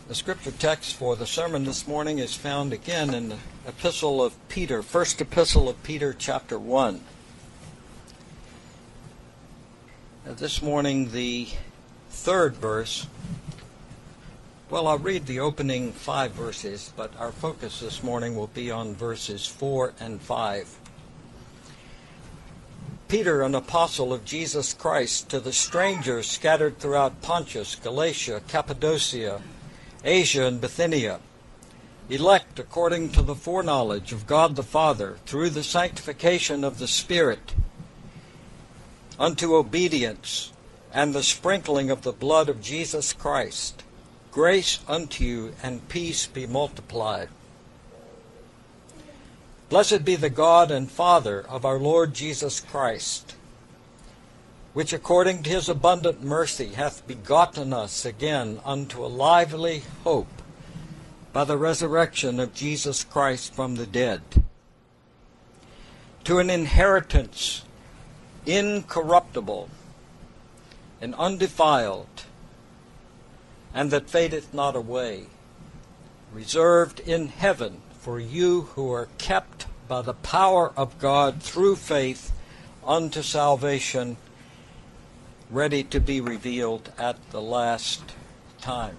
The scripture text for the sermon this morning is found again in the epistle of Peter, first epistle of Peter, chapter 1. This morning, the third verse. Well, I'll read the opening 5 verses, but our focus this morning will be on verses 4 and 5. Peter, an apostle of Jesus Christ, to the strangers scattered throughout Pontus, Galatia, Cappadocia, Asia, and Bithynia, elect according to the foreknowledge of God the Father, through the sanctification of the Spirit, unto obedience and the sprinkling of the blood of Jesus Christ, grace unto you and peace be multiplied. Blessed be the God and Father of our Lord Jesus Christ, which according to his abundant mercy hath begotten us again unto a lively hope by the resurrection of Jesus Christ from the dead, to an inheritance incorruptible and undefiled, and that fadeth not away, reserved in heaven for you who are kept by the power of God through faith unto salvation, ready to be revealed at the last time.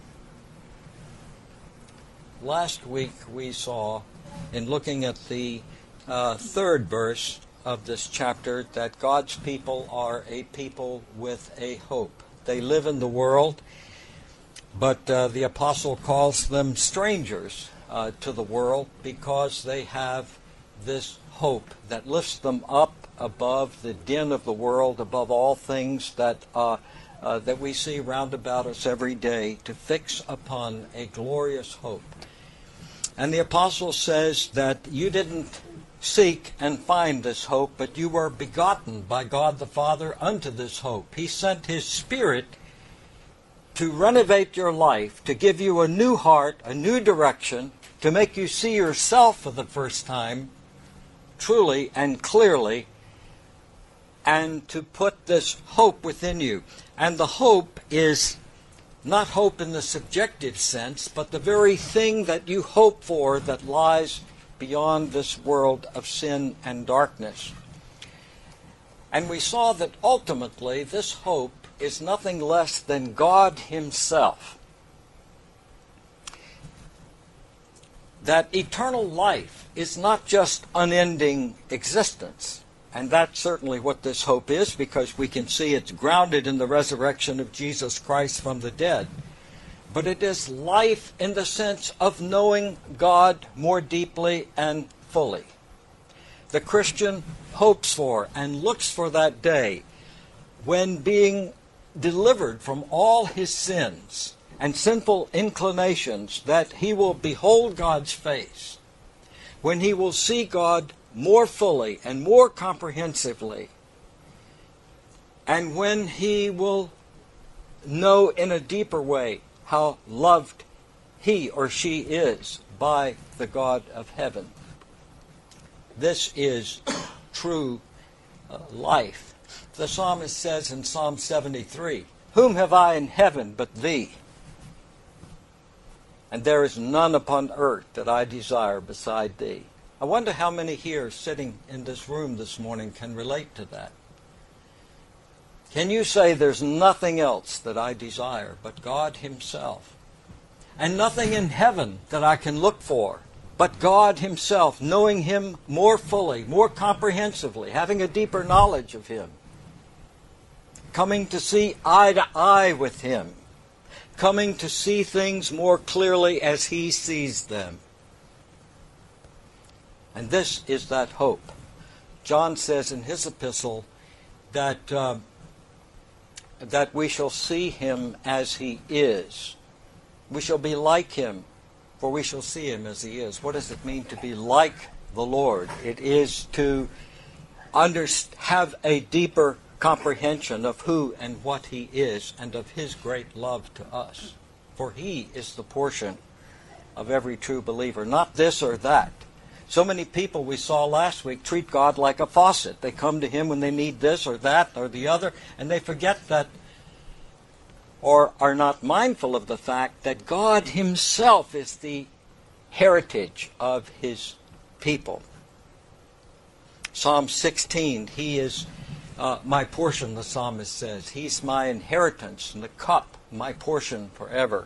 Last week we saw, in looking at the third verse of this chapter, that God's people are a people with a hope. They live in the world, but the apostle calls them strangers to the world because they have this hope that lifts them up above the din of the world, above all things that we see round about us every day, to fix upon a glorious hope. And the apostle says that you didn't seek and find this hope, but you were begotten by God the Father unto this hope. He sent his Spirit to renovate your life, to give you a new heart, a new direction, to make you see yourself for the first time, truly and clearly, and to put this hope within you. And the hope is not hope in the subjective sense, but the very thing that you hope for that lies beyond this world of sin and darkness. And we saw that ultimately this hope is nothing less than God himself. That eternal life is not just unending existence. And that's certainly what this hope is, because we can see it's grounded in the resurrection of Jesus Christ from the dead. But it is life in the sense of knowing God more deeply and fully. The Christian hopes for and looks for that day when, being delivered from all his sins and sinful inclinations, that he will behold God's face, when he will see God more fully and more comprehensively, and when he will know in a deeper way how loved he or she is by the God of heaven. This is true life. The psalmist says in Psalm 73, "Whom have I in heaven but thee? And there is none upon earth that I desire beside thee." I wonder how many here sitting in this room this morning can relate to that. Can you say there's nothing else that I desire but God himself? And nothing in heaven that I can look for but God himself, knowing him more fully, more comprehensively, having a deeper knowledge of him, coming to see eye to eye with him, coming to see things more clearly as he sees them. And this is that hope. John says in his epistle that we shall see him as he is. We shall be like him, for we shall see him as he is. What does it mean to be like the Lord? It is to have a deeper comprehension of who and what he is, and of his great love to us. For he is the portion of every true believer, not this or that. So many people we saw last week treat God like a faucet. They come to him when they need this or that or the other, and they forget that or are not mindful of the fact that God himself is the heritage of his people. Psalm 16, he is my portion, the psalmist says. He's my inheritance, and the cup, my portion forever.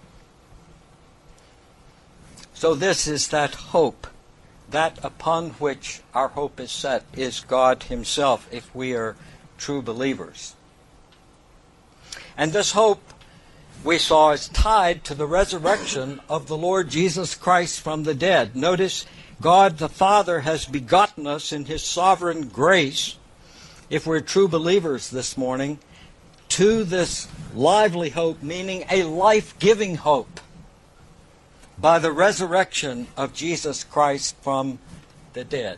So this is that hope, that upon which our hope is set, is God himself, if we are true believers. And this hope, we saw, is tied to the resurrection of the Lord Jesus Christ from the dead. Notice, God the Father has begotten us in his sovereign grace, if we're true believers this morning, to this lively hope, meaning a life-giving hope, by the resurrection of Jesus Christ from the dead.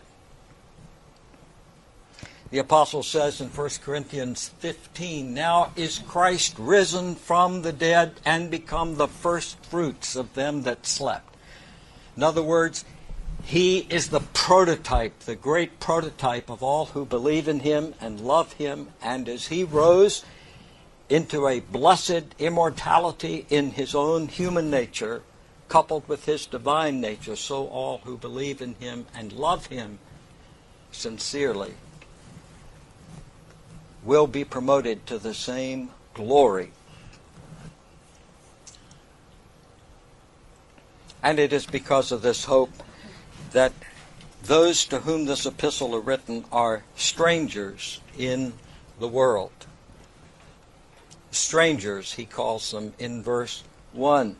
The apostle says in 1 Corinthians 15, "Now is Christ risen from the dead and become the first fruits of them that slept." In other words, he is the prototype, the great prototype of all who believe in him and love him. And as he rose into a blessed immortality in his own human nature, coupled with his divine nature, so all who believe in him and love him sincerely will be promoted to the same glory. And it is because of this hope that those to whom this epistle is written are strangers in the world. Strangers, he calls them in verse 1.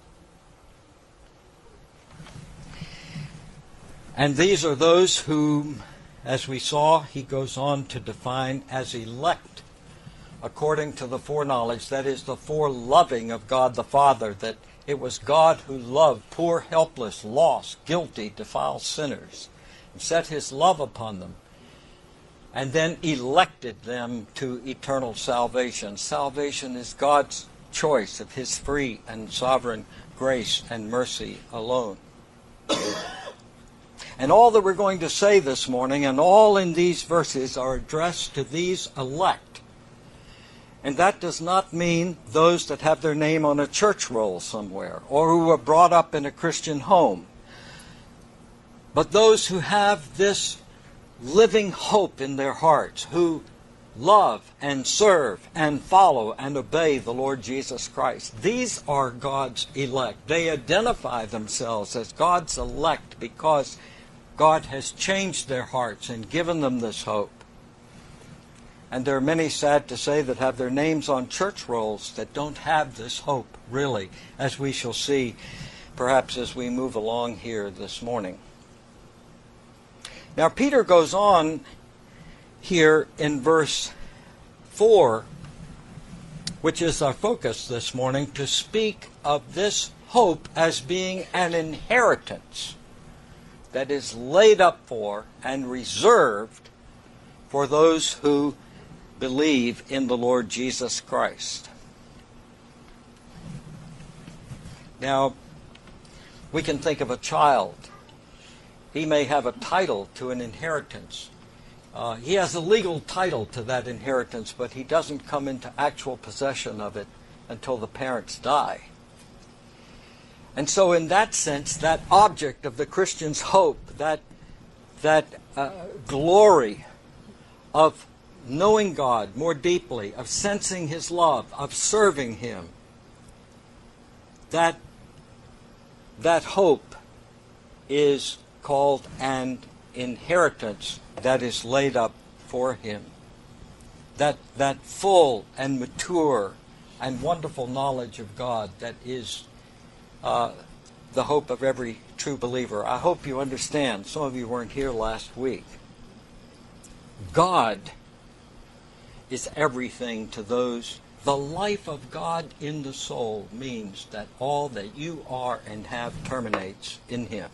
And these are those whom, as we saw, he goes on to define as elect according to the foreknowledge, that is, the foreloving of God the Father, that it was God who loved poor, helpless, lost, guilty, defiled sinners, and set his love upon them, and then elected them to eternal salvation. Salvation is God's choice of his free and sovereign grace and mercy alone. And all that we're going to say this morning, and all in these verses, are addressed to these elect. And that does not mean those that have their name on a church roll somewhere, or who were brought up in a Christian home, but those who have this living hope in their hearts, who love and serve and follow and obey the Lord Jesus Christ. These are God's elect. They identify themselves as God's elect because God has changed their hearts and given them this hope. And there are many, sad to say, that have their names on church rolls that don't have this hope, really, as we shall see perhaps as we move along here this morning. Now, Peter goes on here in verse 4, which is our focus this morning, to speak of this hope as being an inheritance that is laid up for and reserved for those who believe in the Lord Jesus Christ. Now, we can think of a child. He may have a title to an inheritance. He has a legal title to that inheritance, but he doesn't come into actual possession of it until the parents die. And so in that sense, that object of the Christian's hope, that glory of knowing God more deeply, of sensing his love, of serving him, that hope is called an inheritance that is laid up for him. That full and mature and wonderful knowledge of God that is the hope of every true believer. I hope you understand. Some of you weren't here last week. God is everything to those. The life of God in the soul means that all that you are and have terminates in him.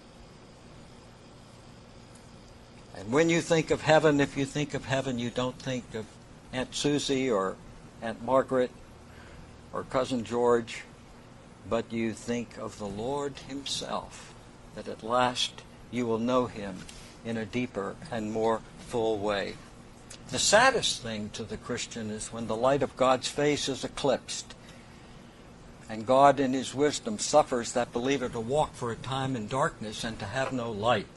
And when you think of heaven, if you think of heaven, you don't think of Aunt Susie or Aunt Margaret or Cousin George, but you think of the Lord himself, that at last you will know him in a deeper and more full way. The saddest thing to the Christian is when the light of God's face is eclipsed, and God in His wisdom suffers that believer to walk for a time in darkness and to have no light.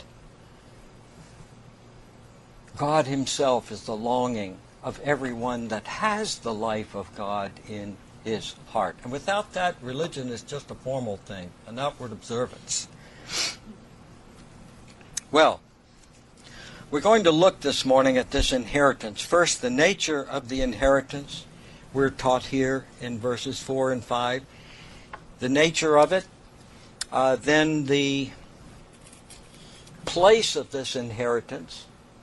God Himself is the longing of everyone that has the life of God in his heart. And without that, religion is just a formal thing, an outward observance. Well, we're going to look this morning at this inheritance. First, the nature of the inheritance. We're taught here in verses 4 and 5. The nature of it. Then the place of this inheritance.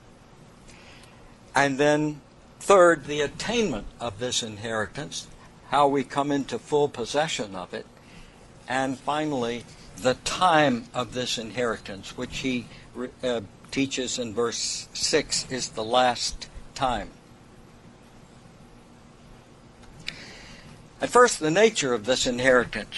And then, third, the attainment of this inheritance, how we come into full possession of it. And finally, the time of this inheritance, which he teaches in verse 6 is the last time. At first, the nature of this inheritance.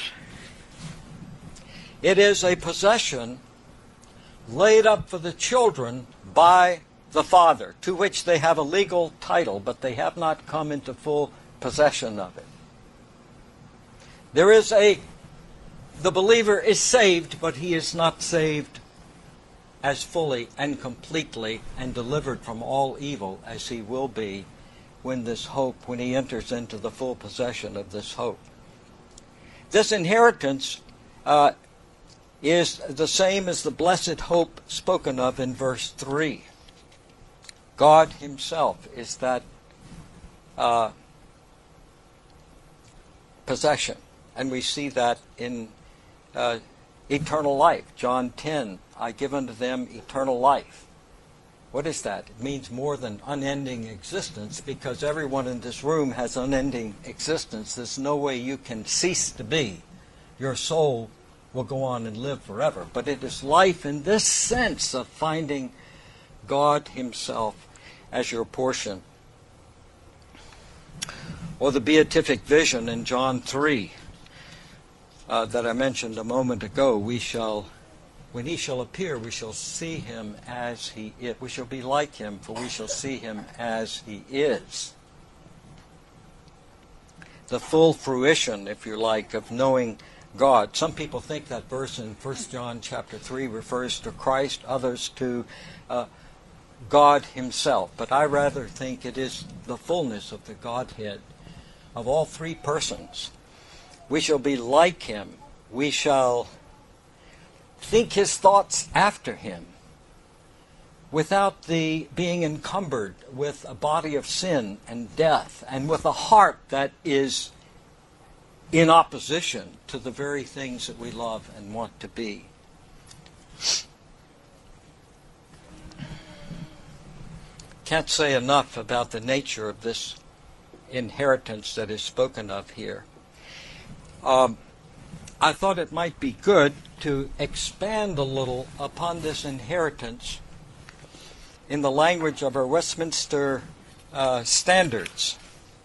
It is a possession laid up for the children by the Father, to which they have a legal title, but they have not come into full possession of it. The believer is saved, but he is not saved as fully and completely and delivered from all evil as he will be when he enters into the full possession of this hope. This inheritance is the same as the blessed hope spoken of in verse 3. God Himself is that possession. And we see that in eternal life. John 10, I give unto them eternal life. What is that? It means more than unending existence, because everyone in this room has unending existence. There's no way you can cease to be. Your soul will go on and live forever. But it is life in this sense of finding God Himself as your portion. Or the beatific vision in John 3 that I mentioned a moment ago. When He shall appear, we shall see Him as He is. We shall be like Him, for we shall see Him as He is. The full fruition, if you like, of knowing God. Some people think that verse in 1 John chapter 3 refers to Christ, others to God Himself. But I rather think it is the fullness of the Godhead, of all three persons. We shall be like Him. We shall think His thoughts after Him, without being encumbered with a body of sin and death, and with a heart that is in opposition to the very things that we love and want to be. Can't say enough about the nature of this inheritance that is spoken of here. I thought it might be good to expand a little upon this inheritance in the language of our Westminster standards.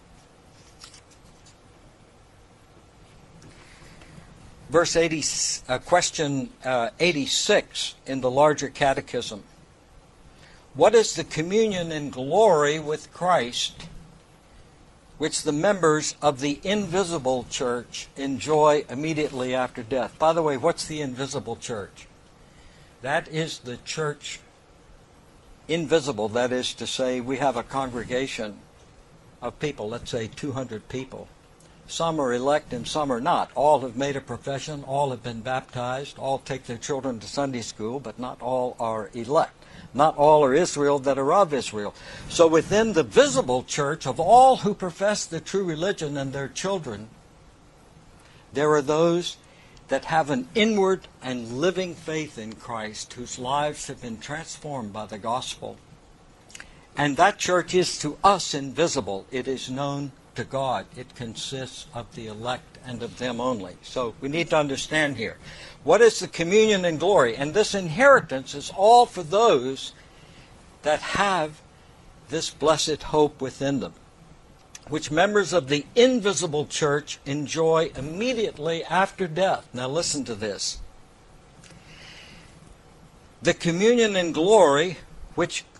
Question 86 in the larger catechism. What is the communion in glory with Christ which the members of the invisible church enjoy immediately after death? By the way, what's the invisible church? That is the church invisible. That is to say, we have a congregation of people, let's say 200 people. Some are elect and some are not. All have made a profession, all have been baptized, all take their children to Sunday school, but not all are elect. Not all are Israel that are of Israel. So within the visible church of all who profess the true religion and their children, there are those that have an inward and living faith in Christ, whose lives have been transformed by the gospel. And that church is to us invisible. It is known to God. It consists of the elect and of them only. So we need to understand here. What is the communion in glory? And this inheritance is all for those that have this blessed hope within them, which members of the invisible church enjoy immediately after death. Now listen to this. The communion in glory, which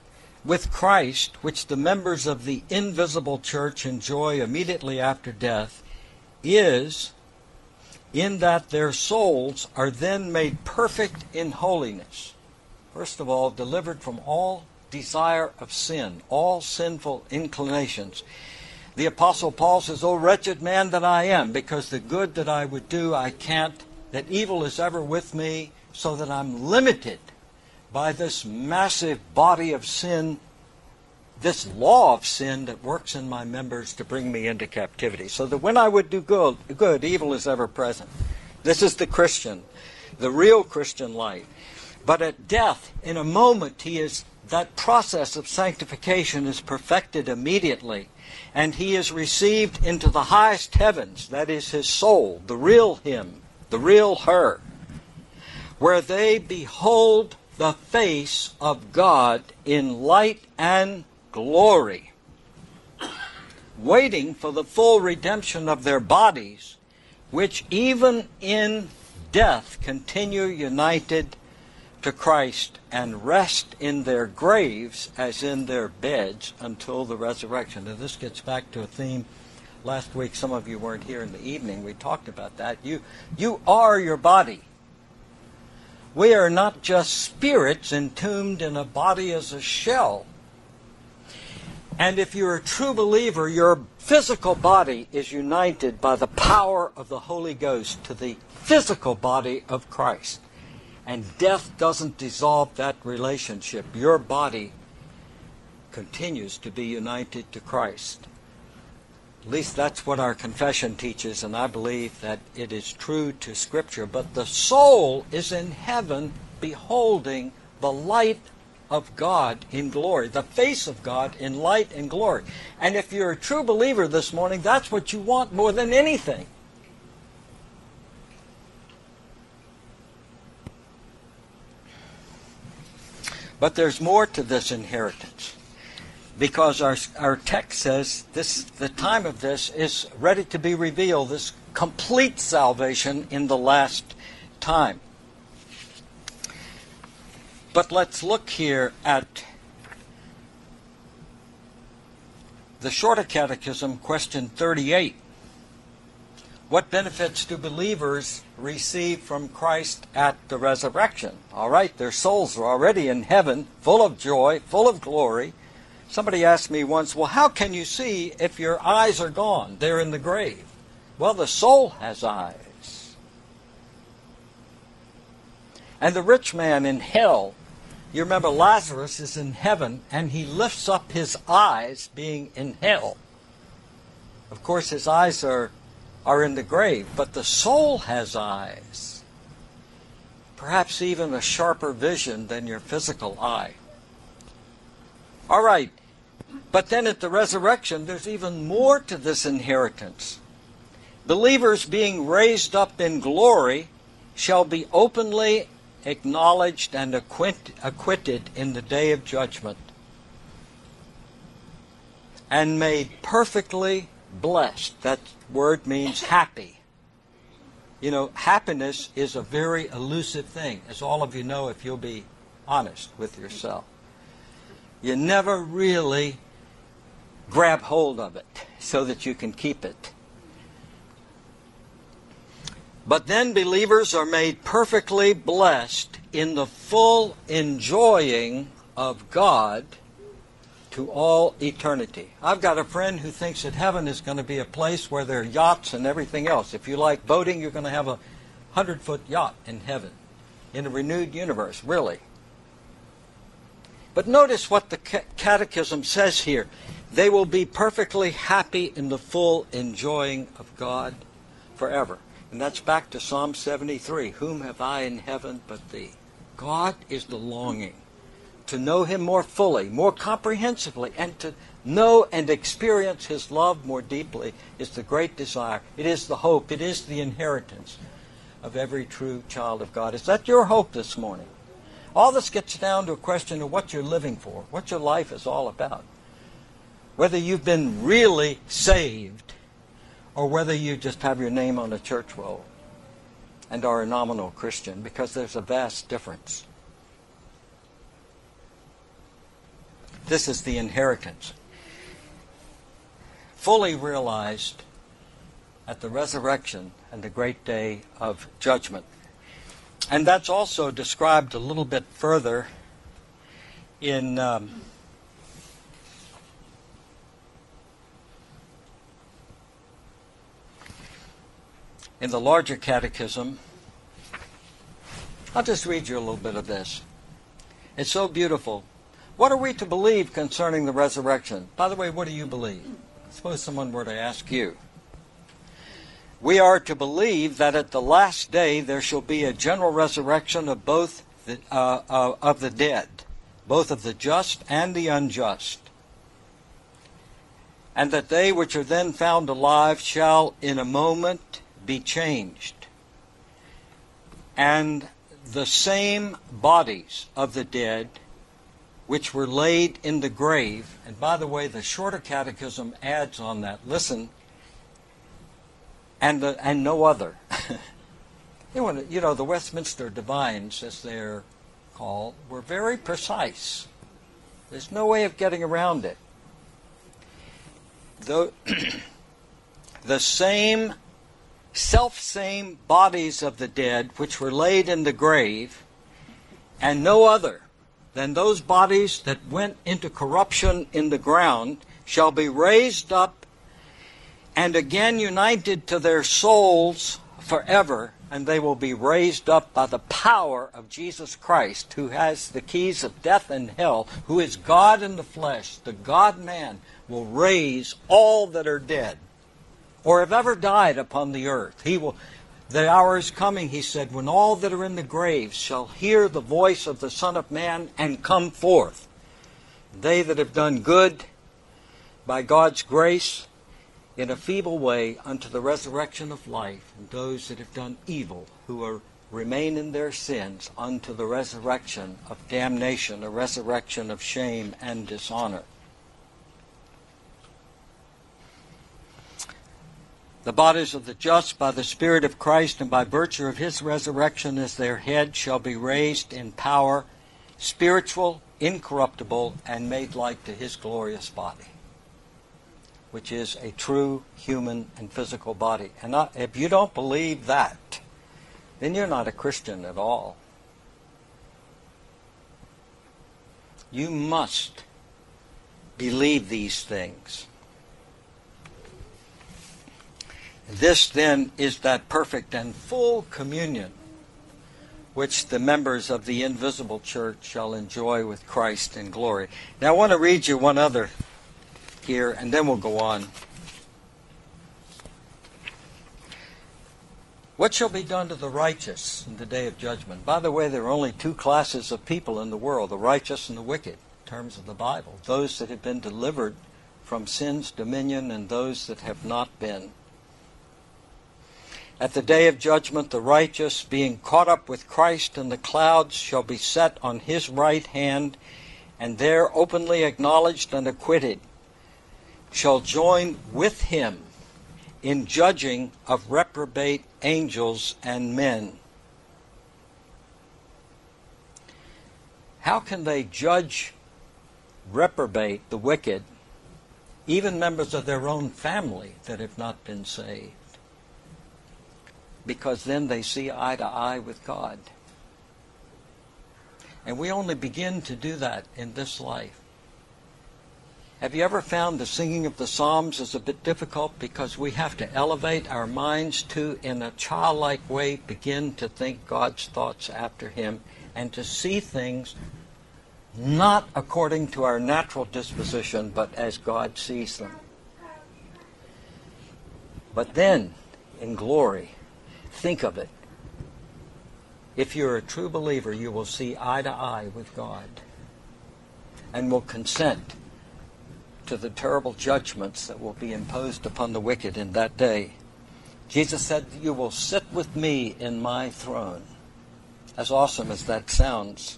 with Christ, which the members of the invisible church enjoy immediately after death, is in that their souls are then made perfect in holiness. First of all, delivered from all desire of sin, all sinful inclinations. The Apostle Paul says, "O wretched man that I am, because the good that I would do I can't, that evil is ever with me, so that I'm limited by this massive body of sin, this law of sin that works in my members to bring me into captivity. So that when I would do good, evil is ever present." This is the Christian, the real Christian life. But at death, in a moment, that process of sanctification is perfected immediately, and he is received into the highest heavens, that is his soul, the real him, the real her, where they behold the face of God in light and glory, waiting for the full redemption of their bodies, which even in death continue united to Christ and rest in their graves as in their beds until the resurrection. Now this gets back to a theme last week. Some of you weren't here in the evening. We talked about that. You are your body. We are not just spirits entombed in a body as a shell. And if you're a true believer, your physical body is united by the power of the Holy Ghost to the physical body of Christ. And death doesn't dissolve that relationship. Your body continues to be united to Christ. At least that's what our confession teaches, and I believe that it is true to Scripture. But the soul is in heaven beholding the light of God in glory, the face of God in light and glory. And if you're a true believer this morning, that's what you want more than anything. But there's more to this inheritance, because our text says the time of this is ready to be revealed, this complete salvation in the last time. But let's look here at the Shorter Catechism, question 38. What benefits do believers receive from Christ at the resurrection? All right, their souls are already in heaven, full of joy, full of glory. Somebody asked me once, well, how can you see if your eyes are gone? They're in the grave. Well, the soul has eyes. And the rich man in hell, you remember Lazarus is in heaven, and he lifts up his eyes being in hell. Of course, his eyes are in the grave, but the soul has eyes. Perhaps even a sharper vision than your physical eye. All right, but then at the resurrection, there's even more to this inheritance. Believers being raised up in glory shall be openly acknowledged and acquitted in the day of judgment, and made perfectly blessed. That word means happy. You know, happiness is a very elusive thing, as all of you know if you'll be honest with yourself. You never really grab hold of it so that you can keep it. But then believers are made perfectly blessed in the full enjoying of God to all eternity. I've got a friend who thinks that heaven is going to be a place where there are yachts and everything else. If you like boating, you're going to have a 100-foot yacht in heaven, in a renewed universe, really. But notice what the Catechism says here. They will be perfectly happy in the full enjoying of God forever. And that's back to Psalm 73. Whom have I in heaven but thee? God is the longing. To know Him more fully, more comprehensively, and to know and experience His love more deeply is the great desire. It is the hope. It is the inheritance of every true child of God. Is that your hope this morning? All this gets down to a question of what you're living for, what your life is all about. Whether you've been really saved or whether you just have your name on a church roll and are a nominal Christian, because there's a vast difference. This is the inheritance. Fully realized at the resurrection and the great day of judgment. And that's also described a little bit further in the larger catechism. I'll just read you a little bit of this. It's so beautiful. What are we to believe concerning the resurrection? By the way, what do you believe? Suppose someone were to ask you. We are to believe that at the last day there shall be a general resurrection of both of the dead, both of the just and the unjust, and that they which are then found alive shall in a moment be changed, and the same bodies of the dead which were laid in the grave. And by the way, the shorter catechism adds on that, listen, and no other. You know, the Westminster Divines, as they're called, were very precise. There's no way of getting around it. The same self-same bodies of the dead which were laid in the grave, and no other than those bodies that went into corruption in the ground shall be raised up and again united to their souls forever, and they will be raised up by the power of Jesus Christ, who has the keys of death and hell, who is God in the flesh. The God-man will raise all that are dead or have ever died upon the earth. He will. The hour is coming, he said, when all that are in the graves shall hear the voice of the Son of Man and come forth. They that have done good by God's grace in a feeble way unto the resurrection of life, and those that have done evil who remain in their sins unto the resurrection of damnation, a resurrection of shame and dishonor. The bodies of the just by the Spirit of Christ and by virtue of his resurrection as their head shall be raised in power, spiritual, incorruptible, and made like to his glorious body, which is a true human and physical body. And if you don't believe that, then you're not a Christian at all. You must believe these things. This then is that perfect and full communion which the members of the invisible church shall enjoy with Christ in glory. Now I want to read you one other here, and then we'll go on. What shall be done to the righteous in the day of judgment? By the way, there are only two classes of people in the world, the righteous and the wicked, in terms of the Bible. Those that have been delivered from sin's dominion and those that have not been. At the day of judgment, the righteous, being caught up with Christ in the clouds, shall be set on his right hand, and there openly acknowledged and acquitted, shall join with him in judging of reprobate angels and men. How can they judge reprobate, the wicked, even members of their own family that have not been saved? Because then they see eye to eye with God. And we only begin to do that in this life. Have you ever found the singing of the Psalms is a bit difficult because we have to elevate our minds to, in a childlike way, begin to think God's thoughts after him and to see things not according to our natural disposition, but as God sees them. But then, in glory, think of it. If you're a true believer, you will see eye to eye with God and will consent to the terrible judgments that will be imposed upon the wicked in that day. Jesus said, "You will sit with me in my throne." As awesome as that sounds.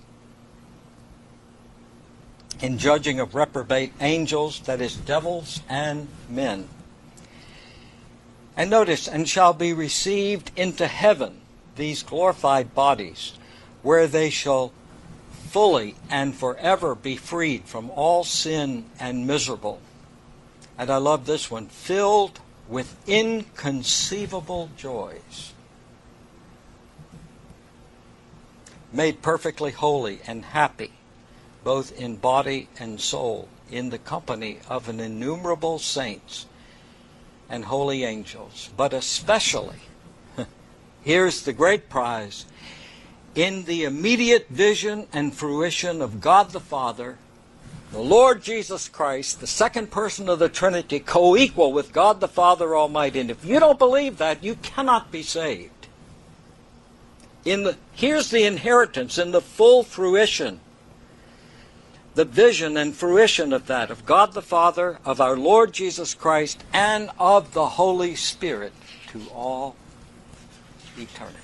In judging of reprobate angels, that is, devils and men. And notice, and shall be received into heaven, these glorified bodies, where they shall fully and forever be freed from all sin and miserable. And I love this one, filled with inconceivable joys, made perfectly holy and happy, both in body and soul, in the company of an innumerable saints and holy angels, but especially, here's the great prize, in the immediate vision and fruition of God the Father, the Lord Jesus Christ, the second person of the Trinity, co-equal with God the Father Almighty. And if you don't believe that, you cannot be saved. Here's the inheritance in the full fruition, the vision and fruition of that, of God the Father, of our Lord Jesus Christ, and of the Holy Spirit to all eternity.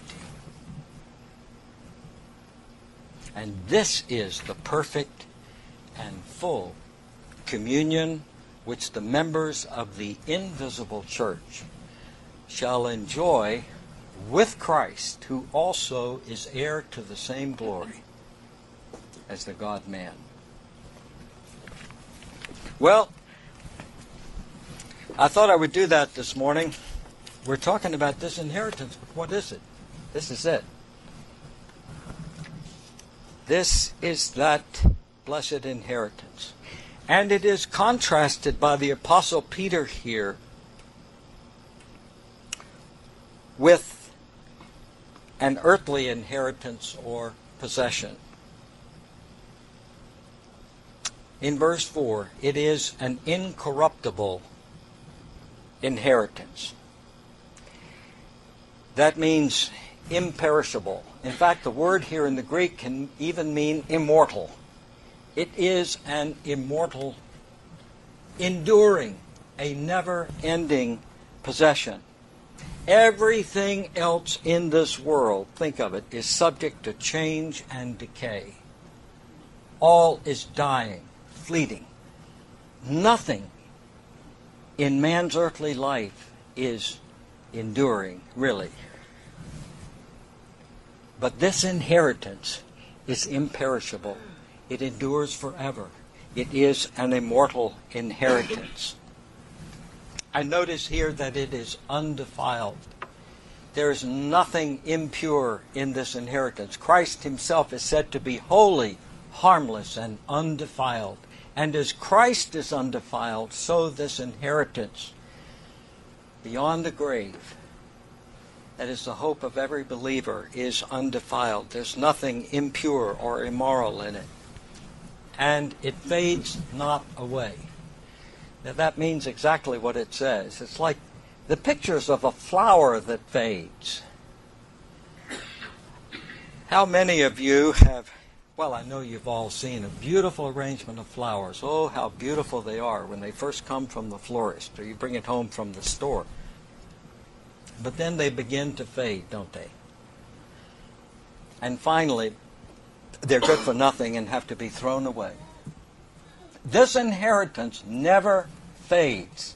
And this is the perfect and full communion which the members of the invisible church shall enjoy with Christ, who also is heir to the same glory as the God-man. Well, I thought I would do that this morning. We're talking about this inheritance, but what is it? This is it. This is that blessed inheritance. And it is contrasted by the Apostle Peter here with an earthly inheritance or possession. In verse 4, it is an incorruptible inheritance. That means imperishable. In fact, the word here in the Greek can even mean immortal. It is an immortal, enduring, a never-ending possession. Everything else in this world, think of it, is subject to change and decay. All is dying, fleeting. Nothing in man's earthly life is enduring, really. But this inheritance is imperishable. It endures forever. It is an immortal inheritance. I notice here that it is undefiled. There is nothing impure in this inheritance. Christ himself is said to be holy, harmless, and undefiled. And as Christ is undefiled, so this inheritance beyond the grave, that is the hope of every believer, is undefiled. There's nothing impure or immoral in it. And it fades not away. Now that means exactly what it says. It's like the pictures of a flower that fades. How many of you have, well, I know you've all seen a beautiful arrangement of flowers. Oh, how beautiful they are when they first come from the florist or you bring it home from the store. But then they begin to fade, don't they? And finally, they're good for nothing and have to be thrown away. This inheritance never fades.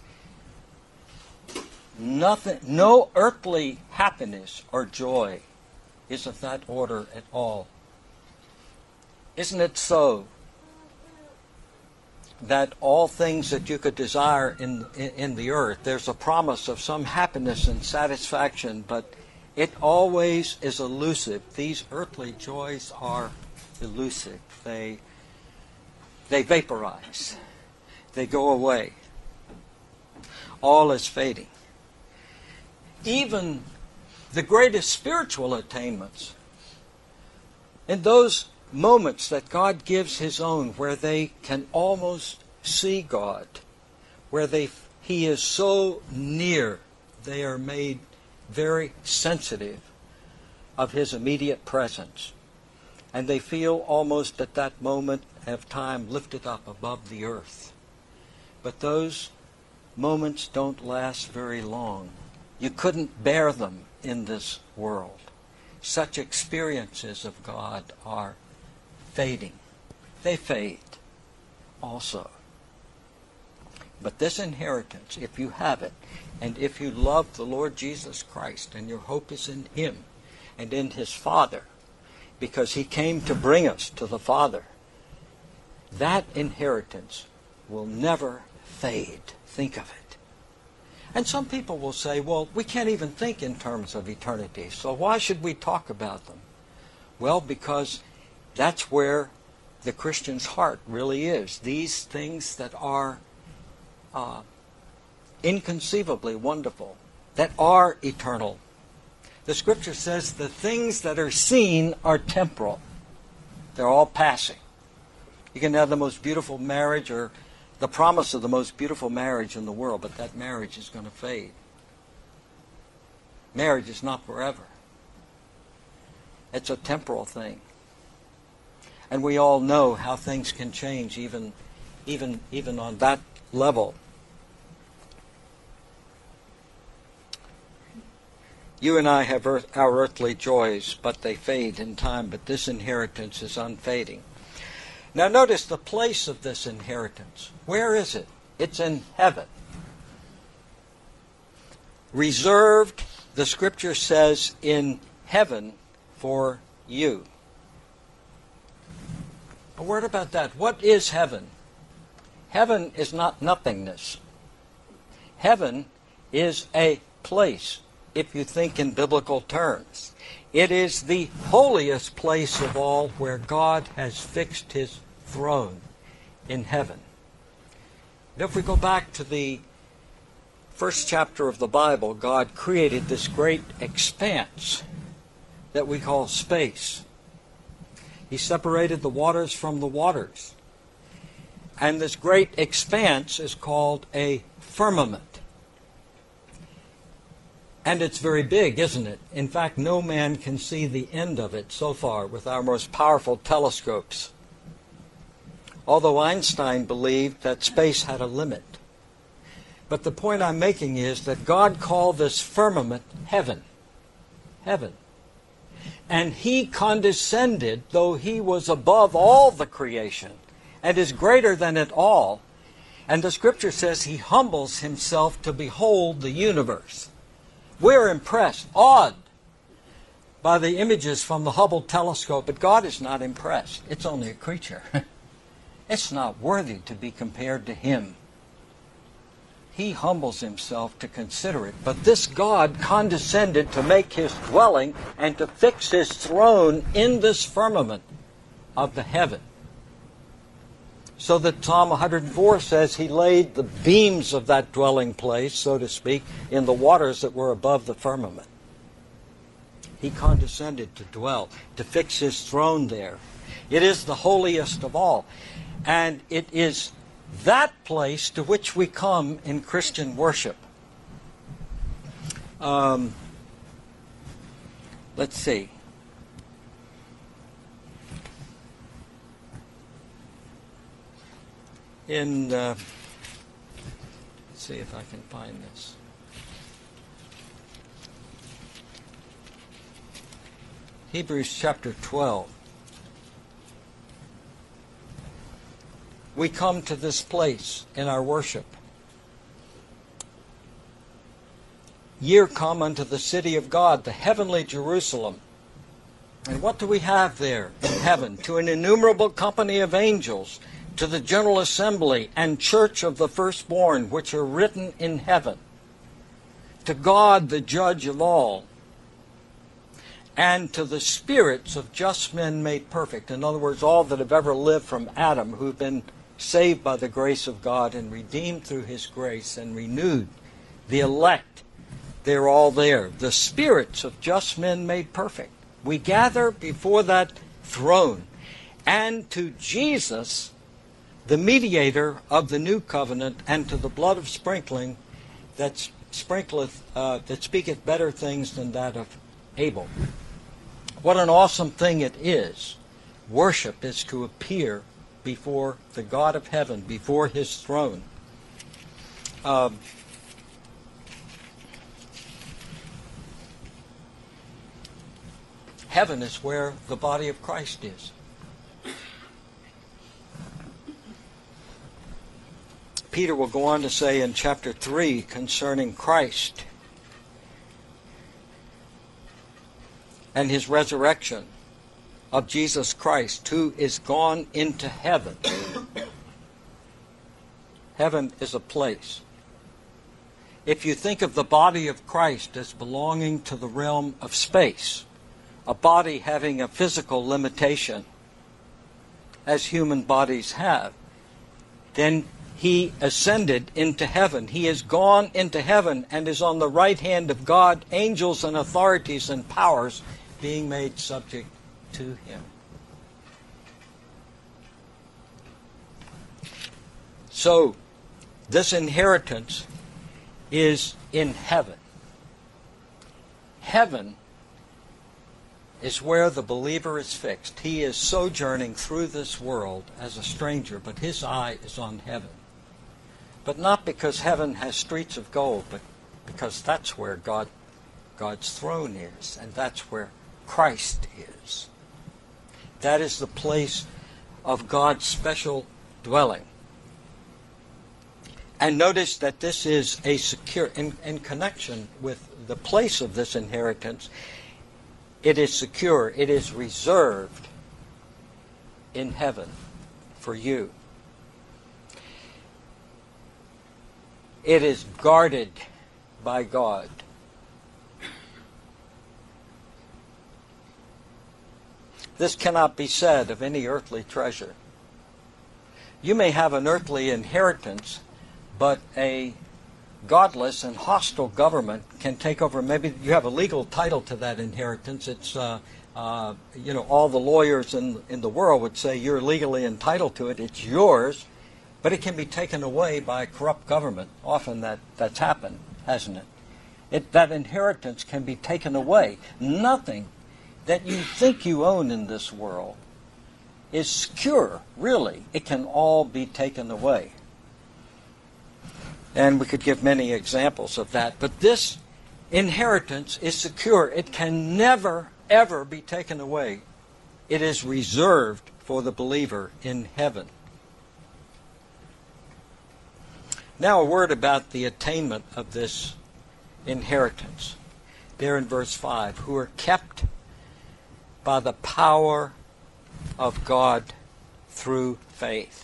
Nothing, no earthly happiness or joy is of that order at all. Isn't it so that all things that you could desire in the earth, there's a promise of some happiness and satisfaction, but it always is elusive. These earthly joys are elusive. They vaporize. They go away. All is fading. Even the greatest spiritual attainments, in those moments that God gives his own, where they can almost see God, where he is so near, they are made very sensitive of his immediate presence. And they feel almost at that moment of time lifted up above the earth. But those moments don't last very long. You couldn't bear them in this world. Such experiences of God are fading. They fade also. But this inheritance, if you have it, and if you love the Lord Jesus Christ, and your hope is in him and in his Father, because he came to bring us to the Father. That inheritance will never fade. Think of it. And some people will say, well, we can't even think in terms of eternity, so why should we talk about them? Well, because that's where the Christian's heart really is. These things that are inconceivably wonderful, that are eternal. The Scripture says the things that are seen are temporal. They're all passing. You can have the most beautiful marriage or the promise of the most beautiful marriage in the world, but that marriage is going to fade. Marriage is not forever. It's a temporal thing. And we all know how things can change even on that level. You and I have our earthly joys, but they fade in time, but this inheritance is unfading. Now notice the place of this inheritance. Where is it? It's in heaven. Reserved, the Scripture says, in heaven for you. A word about that. What is heaven? Heaven is not nothingness. Heaven is a place, if you think in biblical terms. It is the holiest place of all, where God has fixed his throne in heaven. And if we go back to the first chapter of the Bible, God created this great expanse that we call space. He separated the waters from the waters. And this great expanse is called a firmament. And it's very big, isn't it? In fact, no man can see the end of it so far with our most powerful telescopes. Although Einstein believed that space had a limit. But the point I'm making is that God called this firmament heaven. Heaven. And he condescended, though he was above all the creation and is greater than it all. And the Scripture says he humbles himself to behold the universe. We're impressed, awed by the images from the Hubble telescope, but God is not impressed. It's only a creature. It's not worthy to be compared to him. He humbles himself to consider it. But this God condescended to make his dwelling and to fix his throne in this firmament of the heaven. So that Psalm 104 says he laid the beams of that dwelling place, so to speak, in the waters that were above the firmament. He condescended to dwell, to fix his throne there. It is the holiest of all. And it is that place to which we come in Christian worship. Let's see. Let's see if I can find this. Hebrews chapter 12. We come to this place in our worship. Ye come unto the city of God, the heavenly Jerusalem. And what do we have there in heaven? To an innumerable company of angels, to the general assembly and church of the firstborn, which are written in heaven, to God the judge of all, and to the spirits of just men made perfect. In other words, all that have ever lived from Adam, who've been saved by the grace of God and redeemed through his grace and renewed. The elect, they're all there. The spirits of just men made perfect. We gather before that throne, and to Jesus, the mediator of the new covenant, and to the blood of sprinkling that speaketh better things than that of Abel. What an awesome thing it is. Worship is to appear before the God of heaven, before his throne. Heaven is where the body of Christ is. Peter will go on to say in chapter 3 concerning Christ and his resurrection, of Jesus Christ, who is gone into heaven. Heaven is a place. If you think of the body of Christ as belonging to the realm of space, a body having a physical limitation, as human bodies have, then he ascended into heaven. He has gone into heaven and is on the right hand of God, angels and authorities and powers being made subject to him. So, this inheritance is in heaven. Heaven is where the believer is fixed. He is sojourning through this world as a stranger, but his eye is on heaven. But not because heaven has streets of gold, but because that's where God's throne is, and that's where Christ is. That is the place of God's special dwelling. And notice that this is a secure, in connection with the place of this inheritance, it is secure, it is reserved in heaven for you. It is guarded by God. This cannot be said of any earthly treasure. You may have an earthly inheritance, but a godless and hostile government can take over. Maybe you have a legal title to that inheritance. It's, all the lawyers in the world would say you're legally entitled to it. It's yours, but it can be taken away by a corrupt government. Often that's happened, hasn't it? That inheritance can be taken away. Nothing that you think you own in this world is secure, really. It can all be taken away. And we could give many examples of that. But this inheritance is secure. It can never, ever be taken away. It is reserved for the believer in heaven. Now a word about the attainment of this inheritance. There in verse 5, who are kept by the power of God through faith.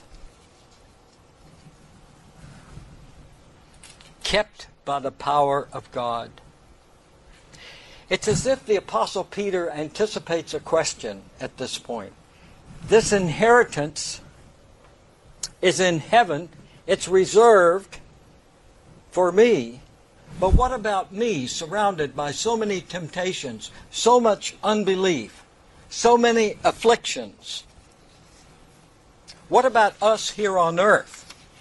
Kept by the power of God. It's as if the Apostle Peter anticipates a question at this point. This inheritance is in heaven. It's reserved for me. But what about me, surrounded by so many temptations, so much unbelief, so many afflictions? What about us here on earth?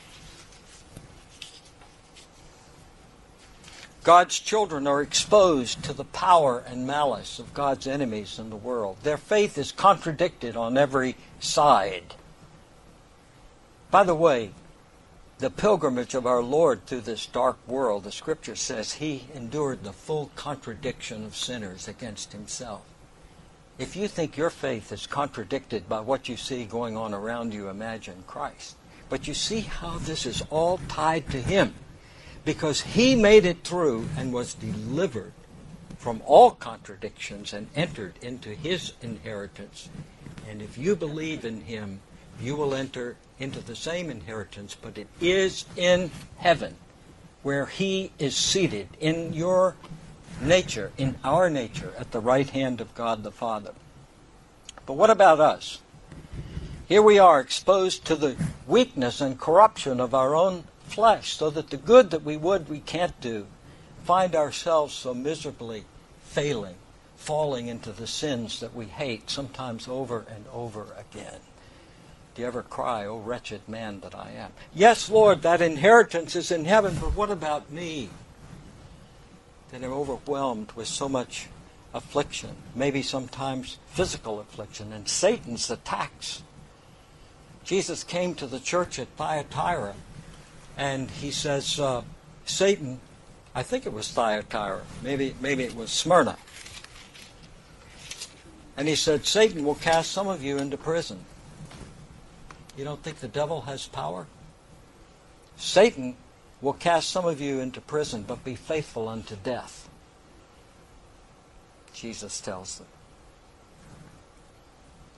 God's children are exposed to the power and malice of God's enemies in the world. Their faith is contradicted on every side. By the way, the pilgrimage of our Lord through this dark world, the Scripture says he endured the full contradiction of sinners against himself. If you think your faith is contradicted by what you see going on around you, imagine Christ. But you see how this is all tied to him. Because he made it through and was delivered from all contradictions and entered into his inheritance. And if you believe in him, you will enter into the same inheritance, but it is in heaven, where he is seated in your nature, in our nature, at the right hand of God the Father. But what about us? Here we are exposed to the weakness and corruption of our own flesh, so that the good that we can't do, find ourselves so miserably failing, falling into the sins that we hate, sometimes over and over again. Do you ever cry, "Oh, wretched man that I am"? Yes, Lord, that inheritance is in heaven, but what about me? That I'm overwhelmed with so much affliction, maybe sometimes physical affliction, and Satan's attacks. Jesus came to the church at Thyatira, and he says, Satan, I think it was Thyatira, maybe it was Smyrna. And he said, Satan will cast some of you into prison. You don't think the devil has power? Satan will cast some of you into prison, but be faithful unto death. Jesus tells them.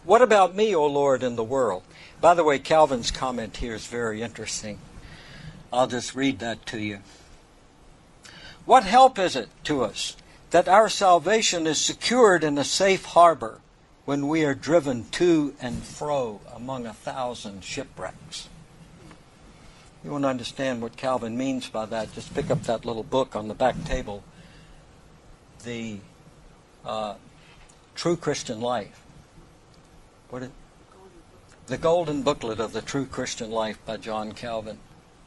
What about me, O Lord, in the world? By the way, Calvin's comment here is very interesting. I'll just read that to you. What help is it to us that our salvation is secured in a safe harbor when we are driven to and fro among 1,000 shipwrecks? You want to understand what Calvin means by that, just pick up that little book on the back table, The True Christian Life. The Golden Booklet of the True Christian Life by John Calvin.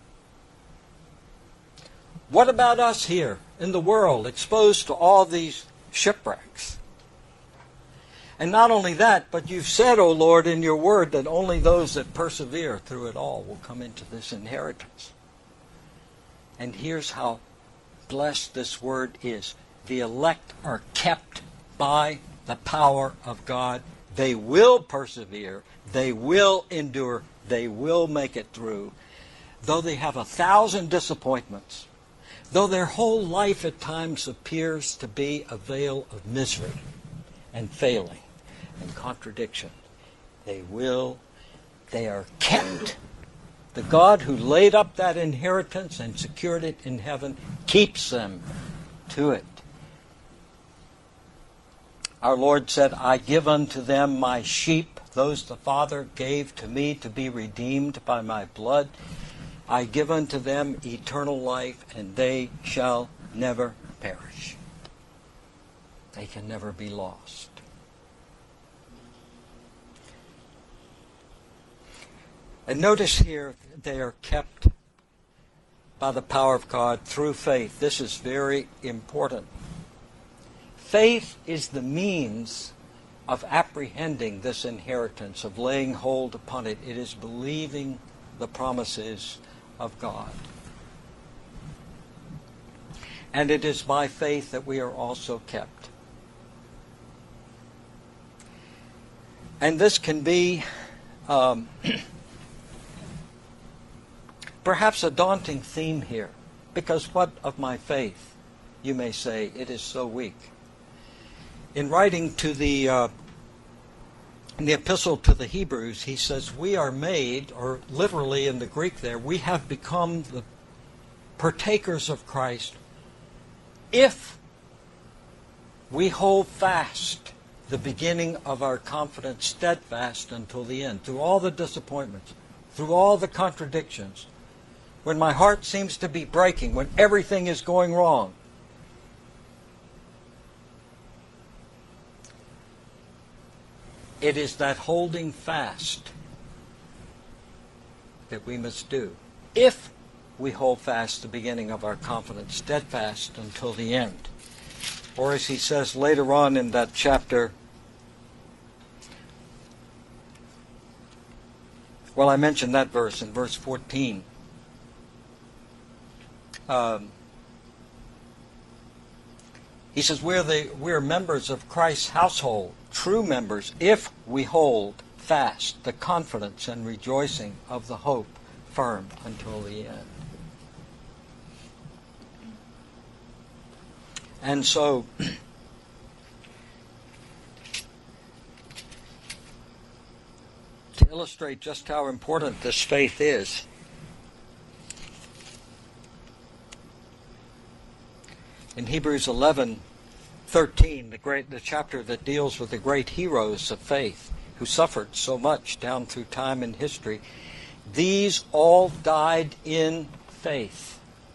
What about us here in the world, exposed to all these shipwrecks? And not only that, but you've said, O Lord, in your word that only those that persevere through it all will come into this inheritance. And here's how blessed this word is. The elect are kept by the power of God. They will persevere. They will endure. They will make it through. Though they have 1,000 disappointments, though their whole life at times appears to be a veil of misery and failing and contradiction, they are kept. The God who laid up that inheritance and secured it in heaven keeps them to it. Our Lord said, I give unto them my sheep, those the Father gave to me to be redeemed by my blood. I give unto them eternal life, and they shall never perish. They can never be lost. And notice here, they are kept by the power of God through faith. This is very important. Faith is the means of apprehending this inheritance, of laying hold upon it. It is believing the promises of God. And it is by faith that we are also kept. And this can be perhaps a daunting theme here, because what of my faith? You may say, it is so weak. In writing to in the epistle to the Hebrews, he says, we are made, or literally in the Greek there, we have become the partakers of Christ if we hold fast the beginning of our confidence steadfast until the end, through all the disappointments, through all the contradictions, when my heart seems to be breaking, when everything is going wrong. It is that holding fast that we must do. If we hold fast the beginning of our confidence steadfast until the end. Or as he says later on in that chapter, well, I mentioned that verse in verse 14. He says, we're members of Christ's household, true members, if we hold fast the confidence and rejoicing of the hope firm until the end. And so, to illustrate just how important this faith is, in Hebrews 11:13, the chapter that deals with the great heroes of faith who suffered so much down through time and history, these all died in faith,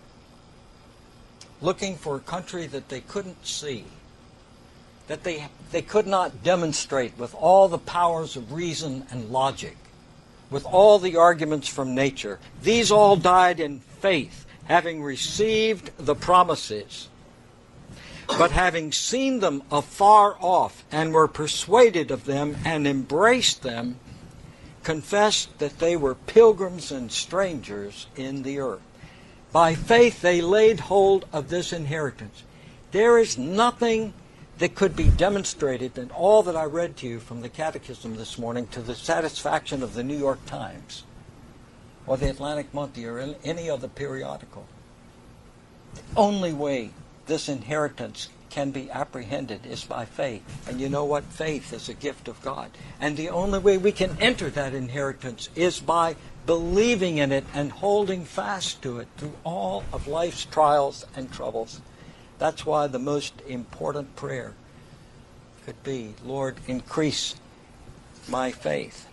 looking for a country that they couldn't see, that they could not demonstrate with all the powers of reason and logic, with all the arguments from nature. These all died in faith, having received the promises, but having seen them afar off, and were persuaded of them, and embraced them, confessed that they were pilgrims and strangers in the earth. By faith they laid hold of this inheritance. There is nothing that could be demonstrated in all that I read to you from the Catechism this morning to the satisfaction of the New York Times or the Atlantic Monthly or any other periodical. The only way this inheritance can be apprehended is by faith. And you know what? Faith is a gift of God. And the only way we can enter that inheritance is by believing in it and holding fast to it through all of life's trials and troubles. That's why the most important prayer could be, Lord, increase my faith.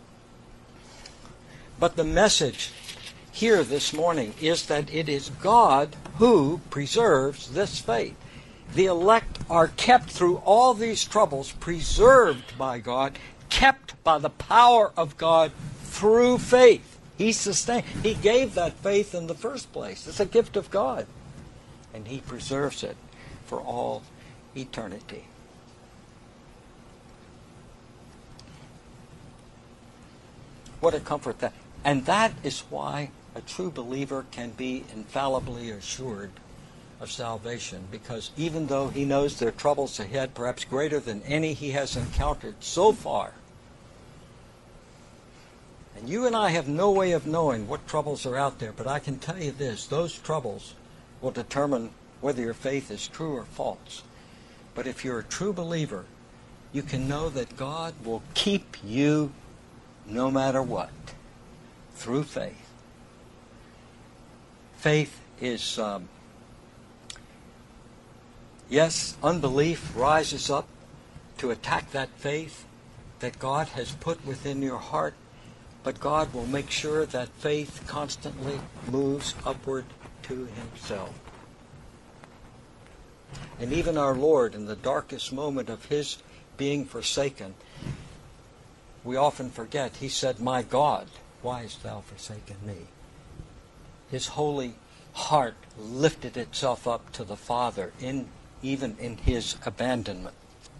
But the message here this morning is that it is God who preserves this faith. The elect are kept through all these troubles, preserved by God, kept by the power of God through faith. He sustained. He gave that faith in the first place. It's a gift of God. And He preserves it for all eternity. What a comfort that. And that is why a true believer can be infallibly assured of salvation, because even though he knows there are troubles ahead, perhaps greater than any he has encountered so far, and you and I have no way of knowing what troubles are out there, but I can tell you this, those troubles will determine whether your faith is true or false. But if you're a true believer, you can know that God will keep you no matter what, through faith. Faith is, yes, unbelief rises up to attack that faith that God has put within your heart, but God will make sure that faith constantly moves upward to Himself. And even our Lord, in the darkest moment of His being forsaken, we often forget, He said, "My God, why hast thou forsaken me?" His holy heart lifted itself up to the Father, even in His abandonment.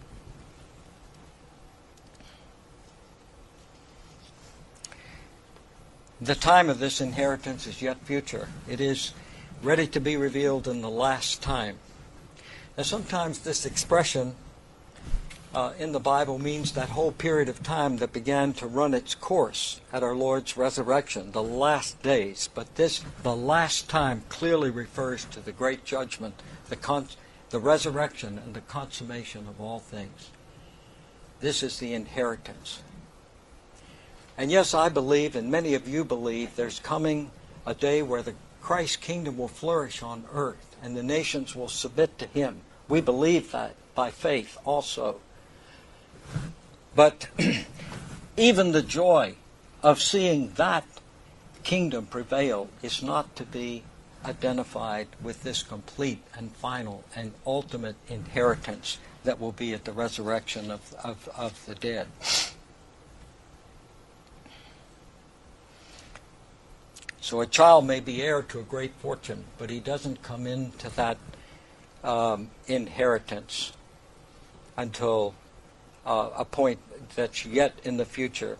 The time of this inheritance is yet future. It is ready to be revealed in the last time. Now, sometimes this expression in the Bible means that whole period of time that began to run its course at our Lord's resurrection, the last days. But the last time, clearly refers to the great judgment, the resurrection and the consummation of all things. This is the inheritance. And yes, I believe, and many of you believe, there's coming a day where the Christ kingdom will flourish on earth and the nations will submit to Him. We believe that by faith also. But even the joy of seeing that kingdom prevail is not to be identified with this complete and final and ultimate inheritance that will be at the resurrection of the dead. So a child may be heir to a great fortune, but he doesn't come into that inheritance until a point that's yet in the future.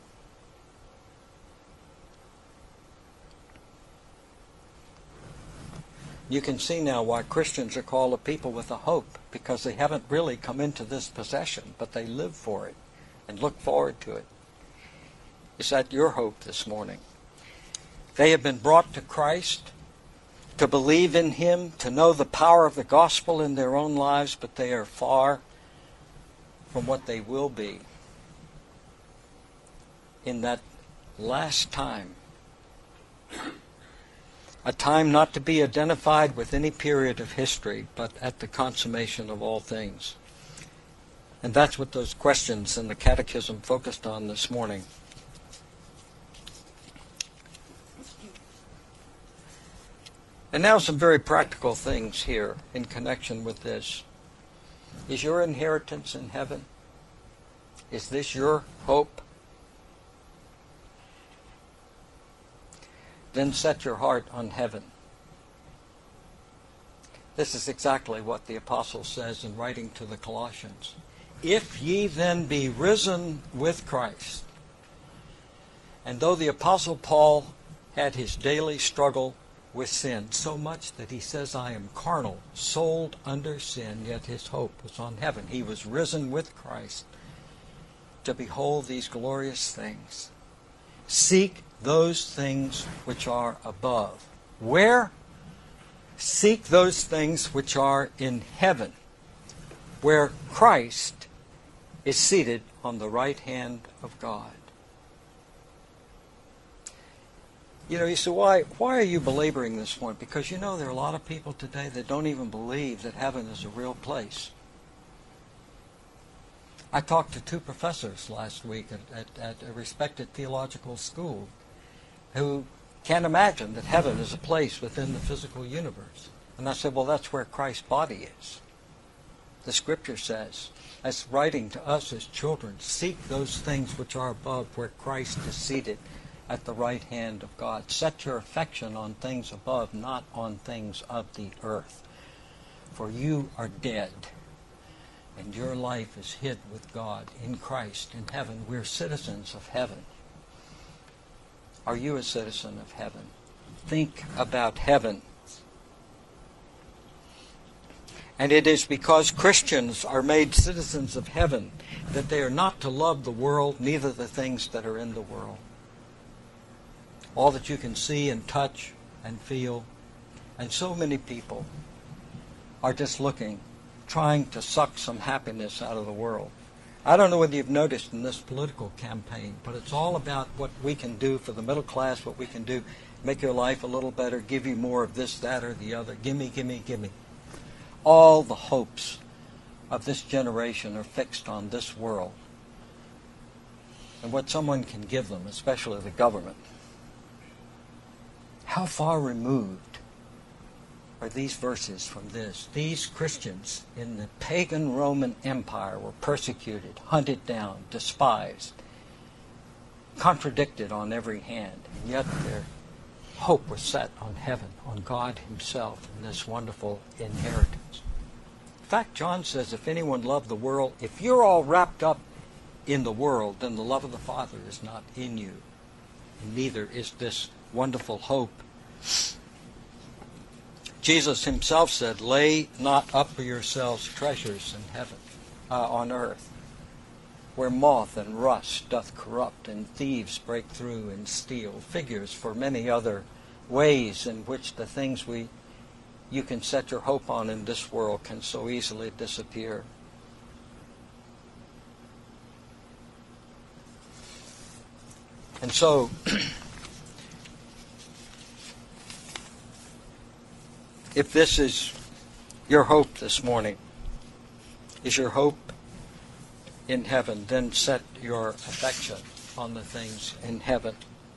You can see now why Christians are called a people with a hope, because they haven't really come into this possession, but they live for it and look forward to it. Is that your hope this morning? They have been brought to Christ to believe in Him, to know the power of the gospel in their own lives, but they are far from what they will be in that last time. A time not to be identified with any period of history, but at the consummation of all things. And that's what those questions in the Catechism focused on this morning. And now some very practical things here in connection with this. Is your inheritance in heaven? Is this your hope? Then set your heart on heaven. This is exactly what the apostle says in writing to the Colossians. If ye then be risen with Christ. And though the apostle Paul had his daily struggle with sin, so much that he says, I am carnal, sold under sin, yet his hope was on heaven. He was risen with Christ to behold these glorious things. Seek those things which are above. Where? Seek those things which are in heaven, where Christ is seated on the right hand of God. You say, why are you belaboring this point? Because there are a lot of people today that don't even believe that heaven is a real place. I talked to two professors last week at a respected theological school who can't imagine that heaven is a place within the physical universe. And I said, well, that's where Christ's body is. The Scripture says, as writing to us as children, seek those things which are above, where Christ is seated at the right hand of God. Set your affection on things above, not on things of the earth. For you are dead, and your life is hid with God in Christ in heaven. We're citizens of heaven. Are you a citizen of heaven? Think about heaven. And it is because Christians are made citizens of heaven that they are not to love the world, neither the things that are in the world. All that you can see and touch and feel. And so many people are just trying to suck some happiness out of the world. I don't know whether you've noticed in this political campaign, but it's all about what we can do for the middle class, what we can do, make your life a little better, give you more of this, that, or the other. Gimme, gimme, gimme. All the hopes of this generation are fixed on this world and what someone can give them, especially the government. How far removed are these verses from this? These Christians in the pagan Roman Empire were persecuted, hunted down, despised, contradicted on every hand, and yet their hope was set on heaven, on God Himself, and this wonderful inheritance. In fact, John says, if anyone loved the world, if you're all wrapped up in the world, then the love of the Father is not in you, and neither is this wonderful hope. Jesus Himself said, lay not up for yourselves treasures in heaven, on earth, where moth and rust doth corrupt, and thieves break through and steal. Figures for many other ways in which the things you can set your hope on in this world can so easily disappear. And so, if this is your hope this morning, is your hope in heaven, then set your affection on the things in heaven.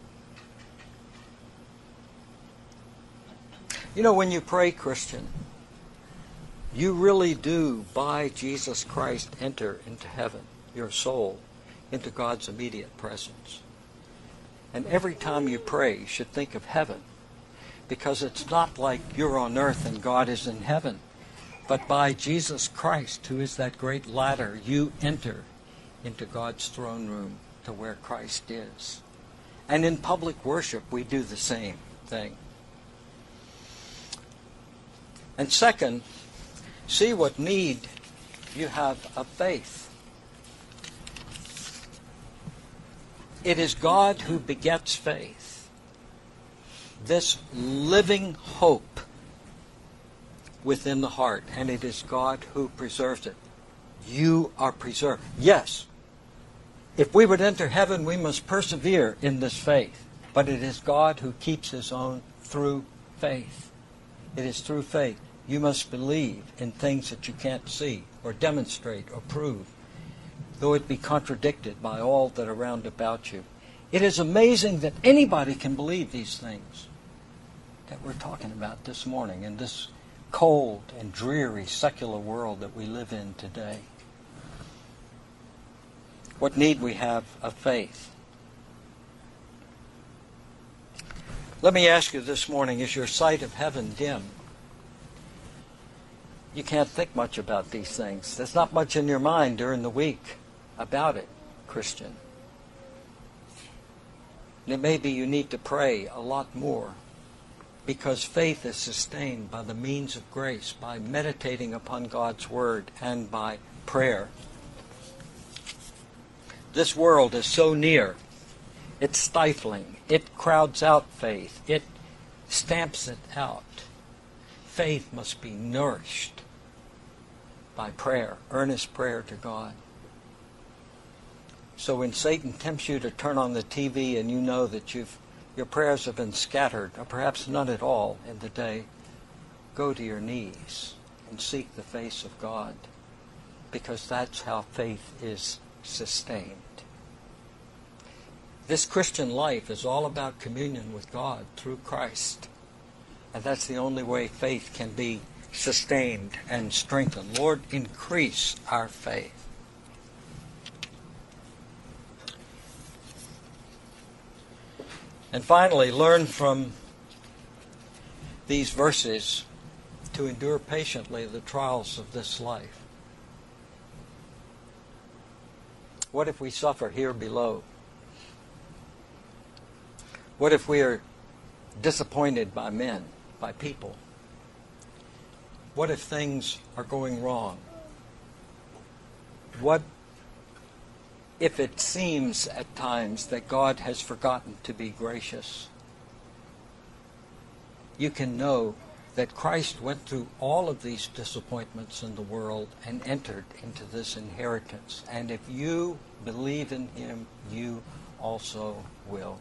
When you pray, Christian, you really do, by Jesus Christ, enter into heaven, your soul, into God's immediate presence. And every time you pray, you should think of heaven, because it's not like you're on earth and God is in heaven, but by Jesus Christ, who is that great ladder, you enter into God's throne room to where Christ is. And in public worship, we do the same thing. And second, see what need you have of faith. It is God who begets faith, this living hope within the heart, and it is God who preserves it. You are preserved. Yes, if we would enter heaven, we must persevere in this faith, but it is God who keeps His own through faith. It is through faith. You must believe in things that you can't see or demonstrate or prove, though it be contradicted by all that are round about you. It is amazing that anybody can believe these things that we're talking about this morning in this cold and dreary secular world that we live in today. What need we have of faith? Let me ask you this morning, is your sight of heaven dim? You can't think much about these things. There's not much in your mind during the week about it, Christian. And it may be you need to pray a lot more, because faith is sustained by the means of grace, by meditating upon God's Word and by prayer. This world is so near. It's stifling. It crowds out faith. It stamps it out. Faith must be nourished by prayer, earnest prayer to God. So when Satan tempts you to turn on the TV and you know that your prayers have been scattered, or perhaps none at all in the day, go to your knees and seek the face of God, because that's how faith is sustained. This Christian life is all about communion with God through Christ. And that's the only way faith can be sustained and strengthened. Lord, increase our faith. And finally, learn from these verses to endure patiently the trials of this life. What if we suffer here below? What if we are disappointed by men, by people? What if things are going wrong? What if it seems at times that God has forgotten to be gracious? You can know that Christ went through all of these disappointments in the world and entered into this inheritance. And if you believe in Him, you also will.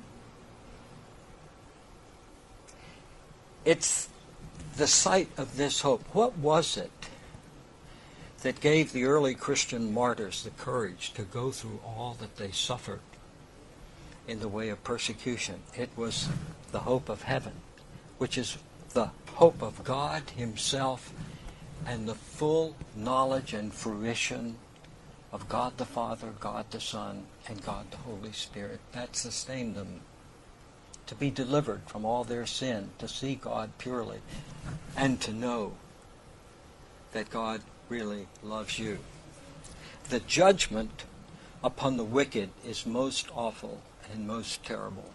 It's the sight of this hope. What was it that gave the early Christian martyrs the courage to go through all that they suffered in the way of persecution? It was the hope of heaven, which is the hope of God Himself and the full knowledge and fruition of God the Father, God the Son, and God the Holy Spirit. That sustained them to be delivered from all their sin, to see God purely, and to know that God really loves you. The judgment upon the wicked is most awful and most terrible.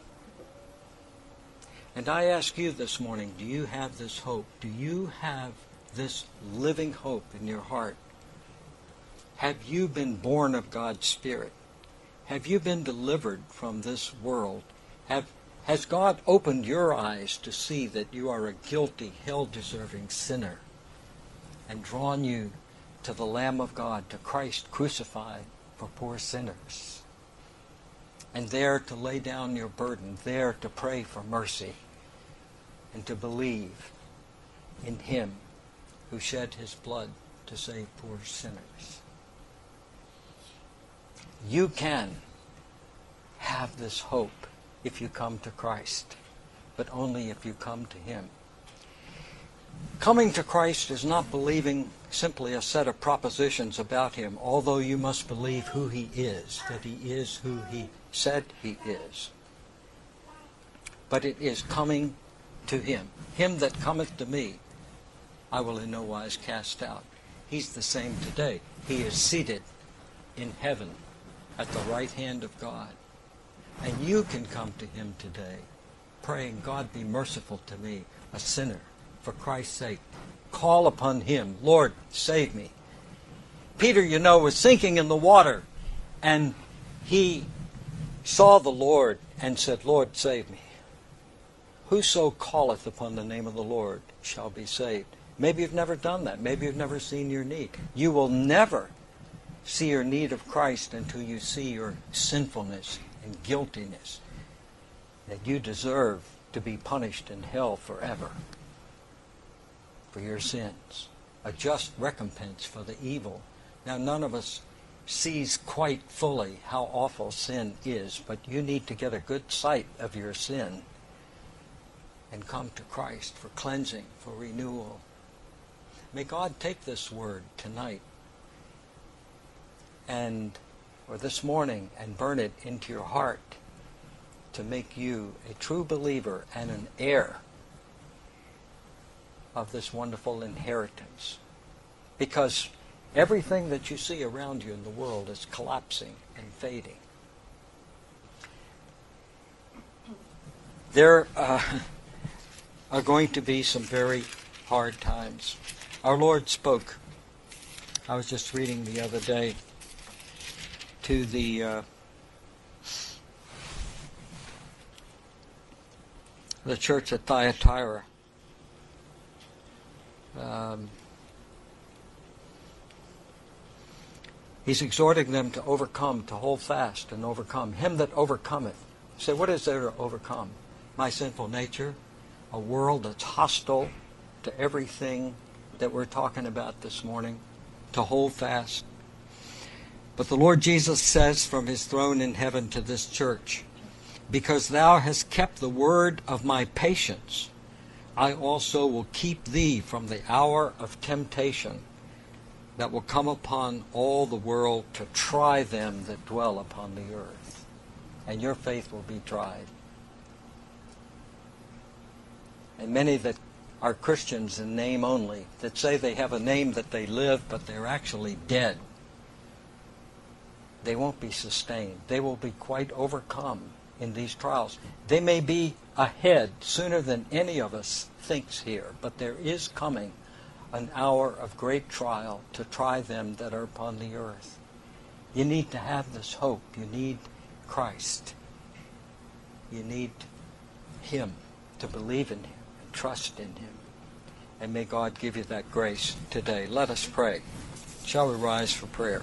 And I ask you this morning, do you have this hope? Do you have this living hope in your heart? Have you been born of God's Spirit? Have you been delivered from this world? Has God opened your eyes to see that you are a guilty, hell-deserving sinner and drawn you to the Lamb of God, to Christ crucified for poor sinners? And there to lay down your burden, there to pray for mercy, and to believe in Him who shed His blood to save poor sinners. You can have this hope if you come to Christ, but only if you come to Him. Coming to Christ is not believing simply a set of propositions about Him, although you must believe who He is, that He is who He said He is. But it is coming to Him. Him that cometh to me, I will in no wise cast out. He's the same today. He is seated in heaven at the right hand of God. And you can come to Him today, praying, God, be merciful to me, a sinner, for Christ's sake. Call upon Him. Lord, save me. Peter, was sinking in the water, and he saw the Lord and said, Lord, save me. Whoso calleth upon the name of the Lord shall be saved. Maybe you've never done that. Maybe you've never seen your need. You will never see your need of Christ until you see your sinfulness and guiltiness, that you deserve to be punished in hell forever for your sins. A just recompense for the evil. Now, none of us sees quite fully how awful sin is, but you need to get a good sight of your sin and come to Christ for cleansing, for renewal. May God take this word tonight or this morning and burn it into your heart to make you a true believer and an heir of this wonderful inheritance. Because everything that you see around you in the world is collapsing and fading. There are going to be some very hard times. Our Lord spoke. I was just reading the other day to the church at Thyatira. He's exhorting them to overcome, to hold fast and overcome. Him that overcometh. You say, what is there to overcome? My sinful nature, a world that's hostile to everything that we're talking about this morning, to hold fast. But the Lord Jesus says from his throne in heaven to this church, because thou hast kept the word of my patience, I also will keep thee from the hour of temptation that will come upon all the world to try them that dwell upon the earth. And your faith will be tried. And many that are Christians in name only, that say they have a name that they live, but they're actually dead, they won't be sustained. They will be quite overcome in these trials. They may be ahead sooner than any of us thinks here, but there is coming an hour of great trial to try them that are upon the earth. You need to have this hope. You need Christ. You need Him, to believe in Him and trust in Him. And may God give you that grace today. Let us pray. Shall we rise for prayer?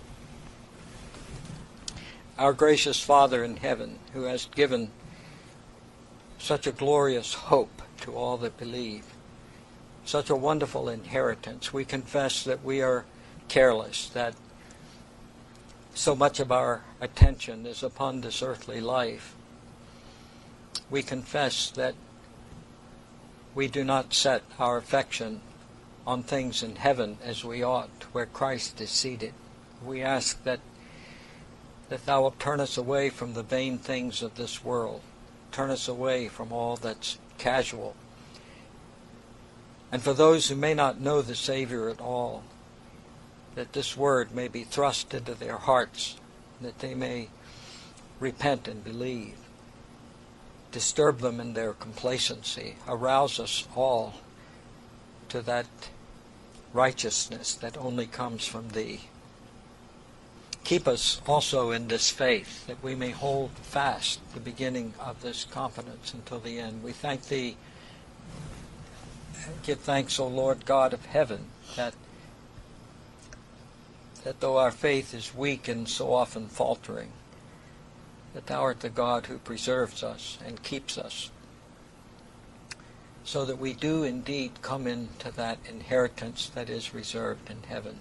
Our gracious Father in heaven, who has given such a glorious hope to all that believe, such a wonderful inheritance, we confess that we are careless, that so much of our attention is upon this earthly life. We confess that we do not set our affection on things in heaven as we ought, where Christ is seated. We ask that Thou wilt turn us away from the vain things of this world. Turn us away from all that's casual. And for those who may not know the Savior at all, that this word may be thrust into their hearts, that they may repent and believe. Disturb them in their complacency. Arouse us all to that righteousness that only comes from Thee. Keep us also in this faith, that we may hold fast the beginning of this confidence until the end. We thank Thee. Give thanks, O Lord God of heaven, that though our faith is weak and so often faltering, that Thou art the God who preserves us and keeps us, so that we do indeed come into that inheritance that is reserved in heaven.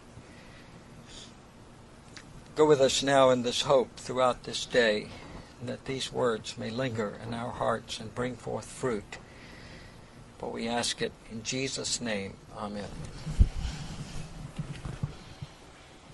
Go with us now in this hope throughout this day, and that these words may linger in our hearts and bring forth fruit. For we ask it in Jesus' name. Amen.